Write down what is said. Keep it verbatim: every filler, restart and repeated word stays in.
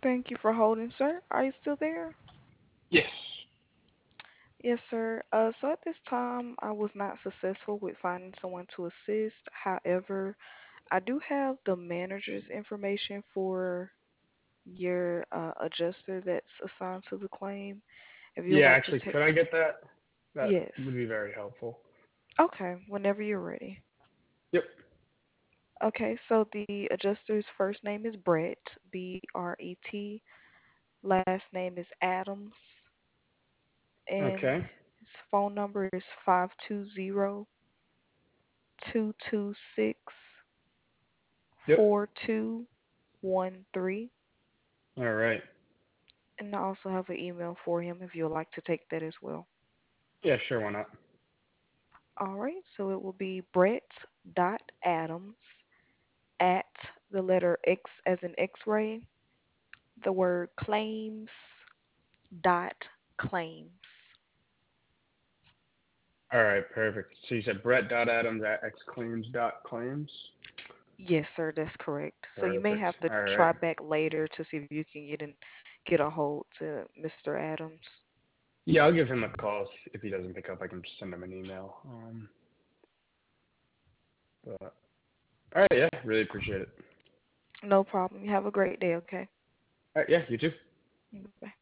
Thank you for holding, sir. Are you still there? Yes. Yes, sir. Uh, so at this time, I was not successful with finding someone to assist. However, I do have the manager's information for your uh, adjuster that's assigned to the claim. If you would Yeah, like to actually, take, could I get that? That would yes. be very helpful. Okay, whenever you're ready. Yep. Okay, so the adjuster's first name is Brett, B R E T. Last name is Adams, and Okay. his phone number is five two zero, two two six, Yep. four two one three. All right. And I also have an email for him if you'd like to take that as well. Yeah, sure, why not? All right, so it will be Brett dot Adams at the letter X as in X-ray, the word claims dot claims. All right, perfect. So you said Brett dot Adams at xclaims dot claims. Yes, sir, that's correct. So you may Perfect. have to All right. try back later to see if you can get in, get a hold to mister Adams. Yeah, I'll give him a call. If he doesn't pick up, I can just send him an email. Um, but all right, yeah, really appreciate it. No problem. You have a great day, okay? All right, yeah, you too. Bye.